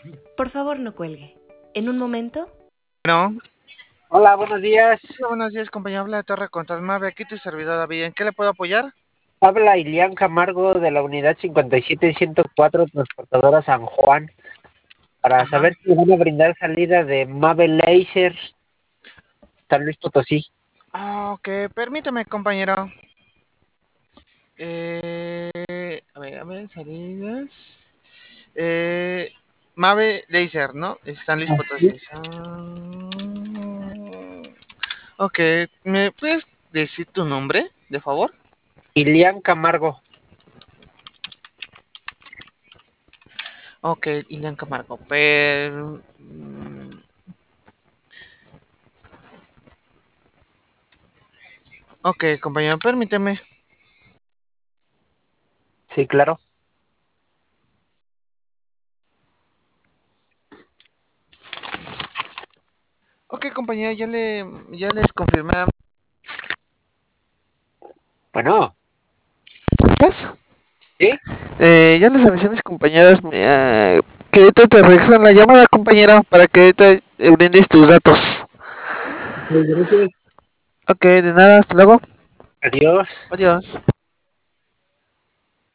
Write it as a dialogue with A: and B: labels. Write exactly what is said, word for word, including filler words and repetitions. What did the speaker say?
A: Por favor, no cuelgue. En un momento.
B: Bueno,
C: Hola, buenos días.
B: hola, buenos días, compañero. Habla de Torre Control Mave. Aquí tu servidor David. ¿En qué le puedo apoyar?
C: Habla Ilian Camargo de la unidad cincuenta y siete ciento cuatro Transportadora San Juan para
B: Ajá.
C: saber si van a brindar salida de Mave Laser San Luis Potosí.
B: Ah, ok. Permítame, compañero. Eh, a ver, a ver, salidas. Eh, Mave Laser, ¿no? San Luis Potosí. San- Ok. ¿Me puedes decir tu nombre, de favor?
C: Ilian Camargo.
B: Ok, Ilian Camargo. Per... mm, Ok, compañero, permíteme.
C: Sí, claro.
B: Ok, compañero, ya le, ya les confirmé.
C: Bueno,
B: ¿Estás?
C: ¿sí?
B: Eh, ya les avisé a mis compañeras eh, que ahorita te regresan la llamada, compañero, para que ahorita eh, brindes tus datos.
C: Gracias.
B: Ok, de nada, hasta luego.
C: Adiós.
B: Adiós.